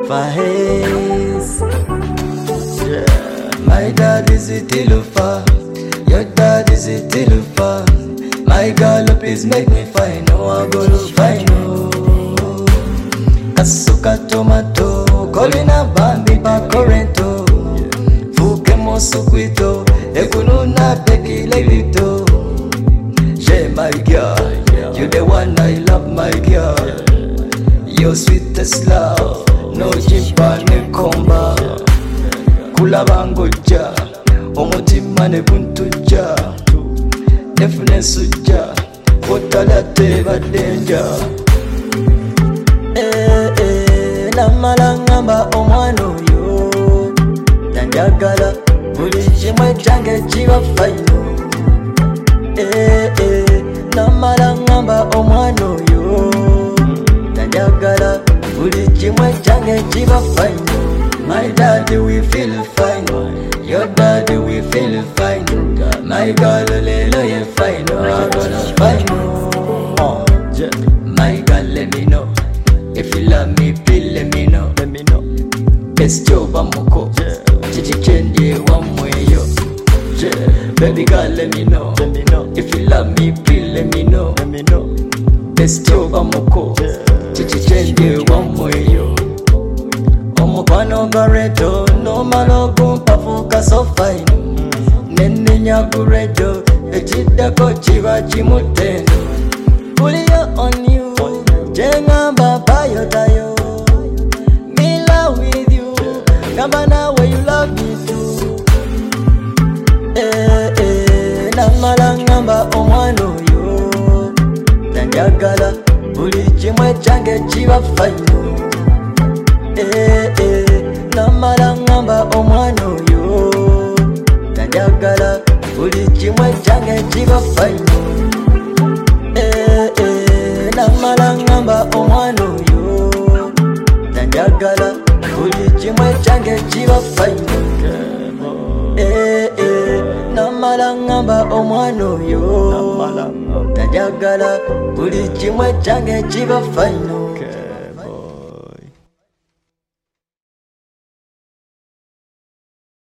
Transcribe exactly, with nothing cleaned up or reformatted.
Fahez. Yeah. My dad is a Tilufa, your dad is a Tilufa. My girl, please make me fine, oh I go to fine, oh. Kasuka tomato, kolina bambi pa corrento. Fuke mosukwito, ekununa teki lelito. She my girl, you the one I love, my girl. Your sweetest love, no jimba ne komba. Kula bangoja, omutima ne buntuja. Nefune suja, otalate badenja. Eh eh, namalangamba omwano yo. Tanjagala, buli chimwe change chiba faino. Eh eh, namalangamba omwano yo. Tanjagala, buli chimwe change chiba faino. My daddy we feel fine, your daddy we feel fine. My girl lelo ye fine, I gonna fine. Oh, yeah. My girl let me know, if you love me please let me know. Let me know. Best job amoko, chichi kendi wamweyo. Yeah. Baby girl let me know, let me know. If you love me please let me know. Let me know. Best job amoko, chichi kendi wamweyo. Omukwano gareto, no malogo mpafuka so fine. Nene nyagureto, echidako chiva chimutendo. Puliyo on you, jenga baba yotayo. Me love with you, kambana where you love me too. Eh eh, namalangamba omwano yo. Tanjagala, buli chimwe change chiva fine. Eh eh, namalangamba omwano yo. Tanjagala, buli chimwe change chiba faino. Eh eh, namalangamba omwano yo. Tanjagala, buli chimwe change chiba faino. Eh eh, namalangamba omwano yo. Tanjagala, buli chimwe change chiba faino.